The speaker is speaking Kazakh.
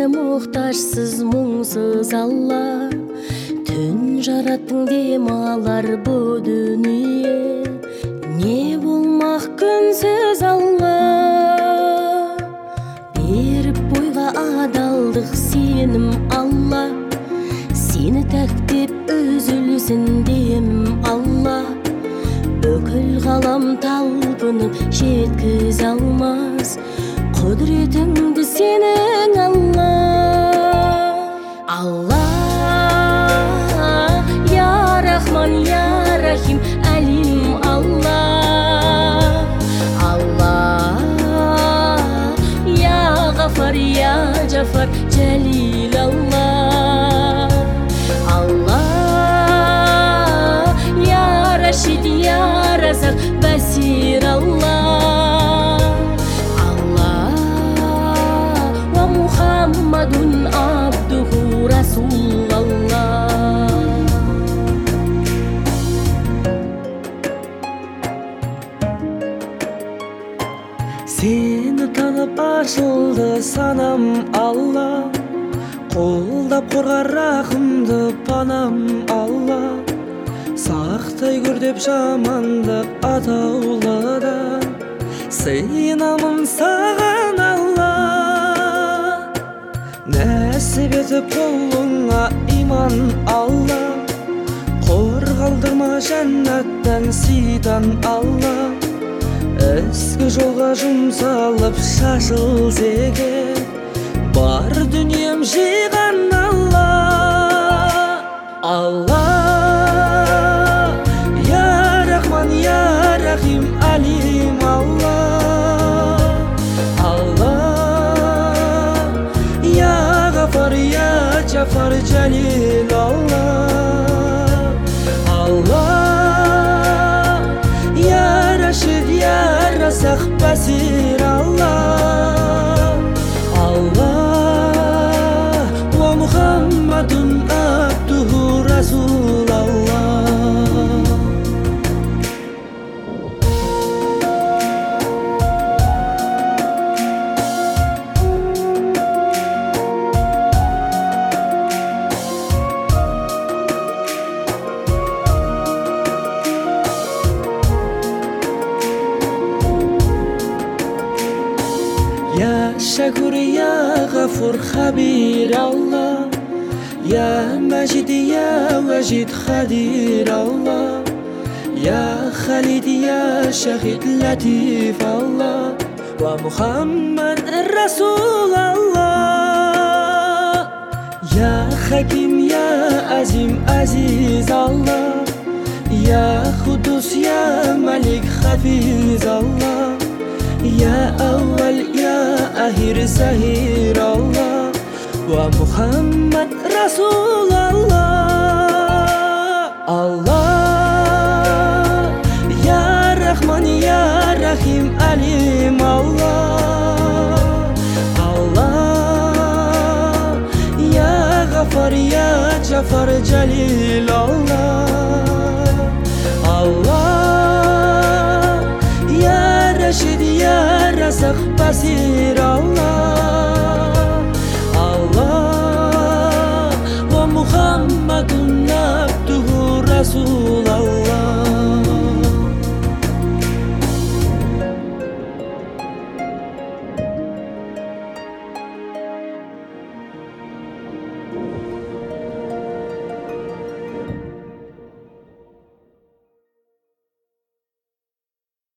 Бізге мұқтажсыз мұңсыз Алла, түн жараттың демалар бұ дүние. Не болмақ күнсіз Алла, беріп бойға адалдық сенім Алла, сені тәктеп үзілсін демім Алла. Бүкіл ғалам талпынып жеткізе алмас құдіретіңді сенің Алла. Алла, я Рахман, я Рахим, Алим Алла. Алла, я Ғафар, я Джафар, Джалил Алла. Рашид, я Разак, Басир Алла. Алла, ва Мухаммадун абдуху Расул Алла. Сені танып ашылды санам Алла, қолдап қорғар рахымды панам Алла. Сақтай көр деп жамандық атаулыдан, сыйынамын саған Алла. Нәсіп етіп қолыңа иман Алла, қорғалдырма жәннаттан сидан Алла. Ізгі жолға жұмсалып шашыл зеге, бар дүнием жиған Алла. Алла, ya Rahim, Alim Allah. Allah, ya Ghafar, ya Jafar, Jalil Allah. Allah, ya Rashid, ya Razak, Basir Allah. Allah, wa Muhammadun abduhu Rasul Allah. Ya Shakur, ya Ghafur, Khabir Allah. Ya Majid, ya Wajid, Khadir Allah. Ya Khalid, ya Shahid, Latif Allah. Wa Muhammad Rasul Allah. Ya Hakim, ya Azim, Aziz Allah. Ya Qudus, ya Malik, Hafiz Allah. Ya Awal, ya Ahir, Zahir Allah. Wa Muhammad Rasul Allah. Allah, ya Rahman, ya Rahim, Alim Allah. Allah, ya Ghafar, ya Jafar, Jalil Allah. Allah, ya Rashid, ya Razak, Basir